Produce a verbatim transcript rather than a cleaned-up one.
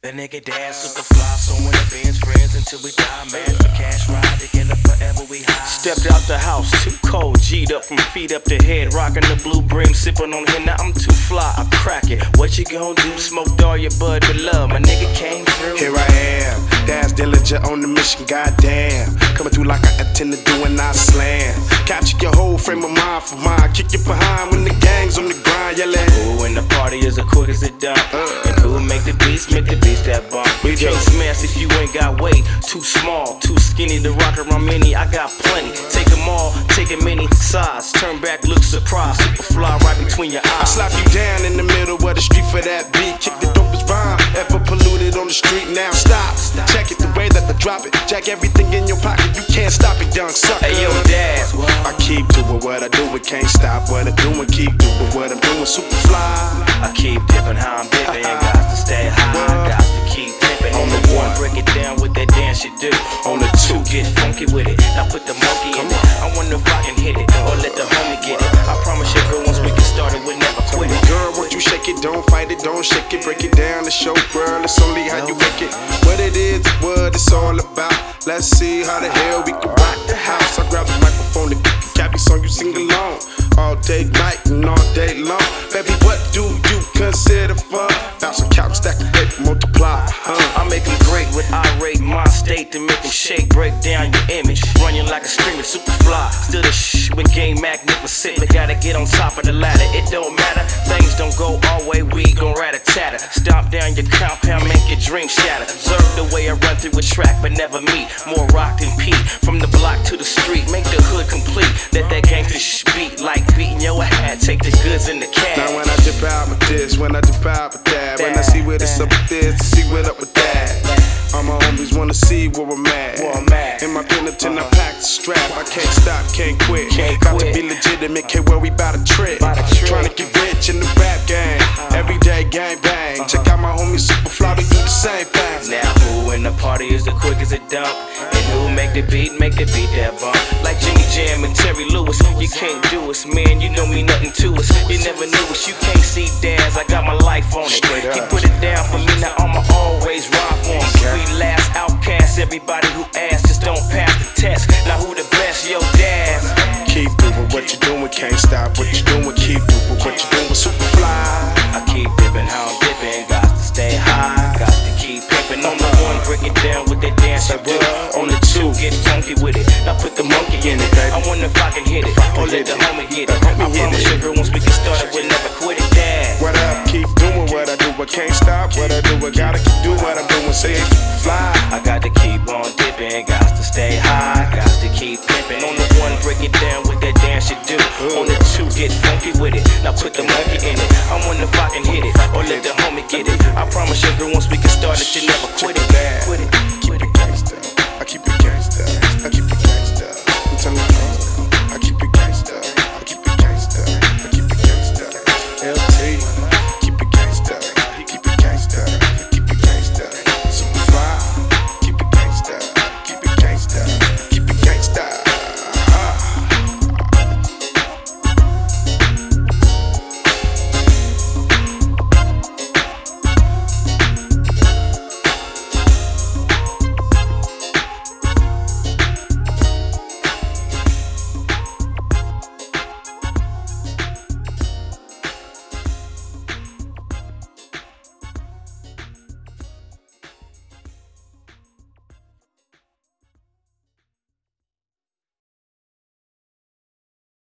The nigga dance with the fly, so when the band's friends until we die, man. For cash ride together forever we high. Stepped out the house, too cold, G'd up from feet up to head, rocking the blue brim, sipping on him. Now I'm too fly, I crack it. What you gon' do? Smoked all your bud with love. My nigga came through. Here I am, Daz Dillinger on the mission, goddamn. Coming through like I intend to do and I slam. Capture your whole frame of mind for mine. Kick you behind when the gang's on the grind, yelling. Ooh, and the party is as quick as it done. Uh, and who make the beats, make the beats that bump. You can't smash if you ain't got weight. Too small, too skinny to rock around many. I got plenty. Take them all, take them many sides. Turn back, look surprised. Super fly right between your eyes. I slap you down in the middle of the street for that beat. Kick the dopest rhyme ever polluted on the street. Now stop, check it the way that I drop it. Jack everything in your pocket, you can't stop it, young sucker. Hey yo, Daz, I keep doing what I do, it can't stop what I'm doing. Keep doing what I'm doing, super fly. I keep dipping how I'm dipping. Got to stay high, got to keep dipping. On the one, break it down with that dance you do. On the two, get funky with it. Now put the monkey in it. I wonder if I can hit it or let the homie get it. I promise you, girl, once we get started, we'll never quit it. Girl, once you shake it, don't fight it, don't shake it. Break it down to show, girl, it's only how you make it. What it is, what it's all about. Let's see how the hell we can rock the house. I grab the microphone to get the cappy song, you sing along. All day, night, and all day long. Baby, what do you consider fun? Bounce a couch, stack a hit, multiply, huh? I make them great with irate mind state to make them shake, break down your image. Run you like a screamer, super fly. Still the shh when game magnificent. We gotta get on top of the ladder. It don't matter, things don't go our way, we gon' rat-a-tatter. Stomp down your compound, make your dreams shatter. Observe the way I run through a track, but never meet. More rock than Pete, from the block to the street. Make the hood complete, let that gangsta shh beat. Like beating your hat, take the goods in the cab. Now when I dip out with this, when I dip out with that, when I see what it's up with this, to see what up with that. All my homies wanna see where I'm at. Where I'm at. In my Benetton, I packed the strap. I can't stop, can't quit. Can't Got quit. to be legitimate, can't worry about a trip. About a trip. Trying to get rich in the rap game. Everyday gang bang. Uh-huh. Check out my homie Super Fly, we do the same thing. Now who in the party is the quick as a dump? And who make the beat, make the beat that bump? Like Jimmy Jam and Terry Lewis, you can't do us, man, you know me nothing to us. You never knew us, you can't see Daz, I got my life on it. He put it down for me, now I'ma always ride for him. We last outcast, everybody who asks just don't pass the test. Now who the best, yo Daz? Keep doing what you're doing, can't stop what you're doing. Keep doing what you're doing, Super Fly. I keep dipping how I'm dipping, got to stay high, got to keep pimping. On the one, break it down with that dance I do. On the two, get funky with it, now put the monkey in it. I wonder if I can hit it, or let the homie get it. I promise you, girl, once we get started, we'll never quit it, Daz. What up, keep doing what I do, I can't stop what I do. I gotta keep doing what I'm doing, say it, fly. I got to keep on dipping, got to stay high, got to keep pimping. On the one, break it down with that dance you do. On the two, get funky with it, now put the monkey in it. I wonder if I can hit it, or let the homie get it. I promise you, girl, once we get started, you never quit it. Quit it. Keep it gangsta, I keep it gangsta.